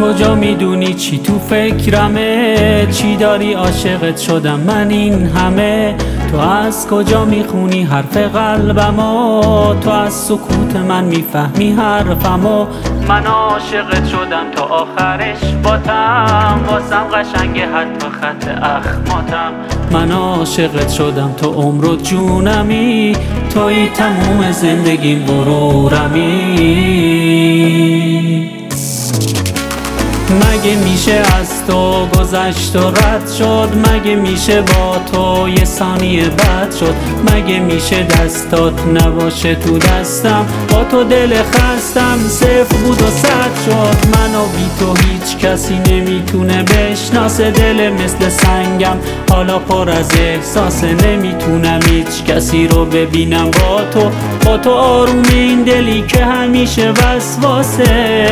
کجا میدونی چی تو فکرمه؟ چی داری عاشقت شدم من این همه؟ تو از کجا میخونی حرف قلبمو؟ تو از سکوت من میفهمی حرفمو؟ من عاشقت شدم تا آخرش باتم، واسم قشنگه حتی خط اخماتم. من عاشقت شدم تو عمر و جونمی، توی تموم زندگیم غرورمی. مگه میشه از تو گذشت و رد شد؟ مگه میشه با تو یه ثانیه بد شد؟ مگه میشه دستات نباشه تو دستم؟ با تو دل خستم صفر بود و صد شد. منو بی تو هیچ کسی نمیتونه بشناسه، دل مثل سنگم حالا پر از احساس. نمیتونم هیچ کسی رو ببینم با تو آروم این دلی که همیشه وسواسه.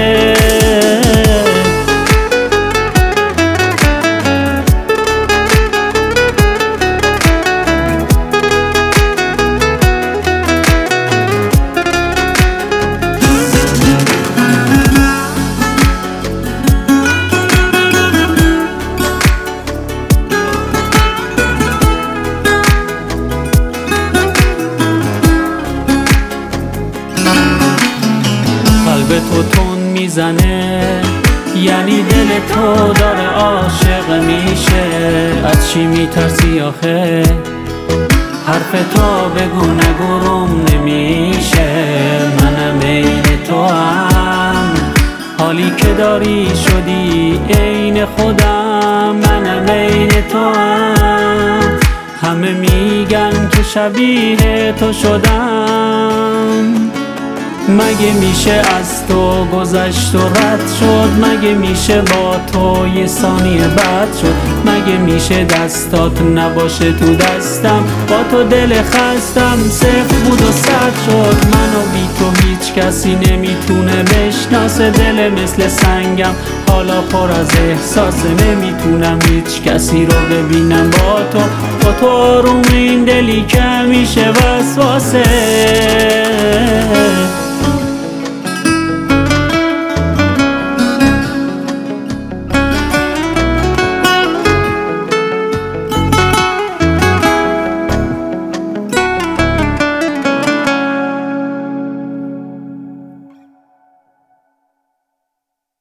قلب تو تون میزنه، یعنی دل تو داره عاشق میشه. از چی میترسی آخه؟ حرف تو بگو نگو روم نمیشه. منم عین تو هم، حالی که داری شدی عین خودم. منم عین تو هم، همه میگن که شبیه تو شدم. مگه میشه از تو گذشت و رد شد؟ مگه میشه با تو یه ثانیه بد شد؟ مگه میشه دستات نباشه تو دستم؟ با تو دل خستم صفر بود و صد شد. منو بی تو هیچ کسی نمیتونه بشناسه، دل مثل سنگم حالا پر از احساس. نمیتونم هیچ کسی رو ببینم با تو آروم این دلی که همیشه وسواسه.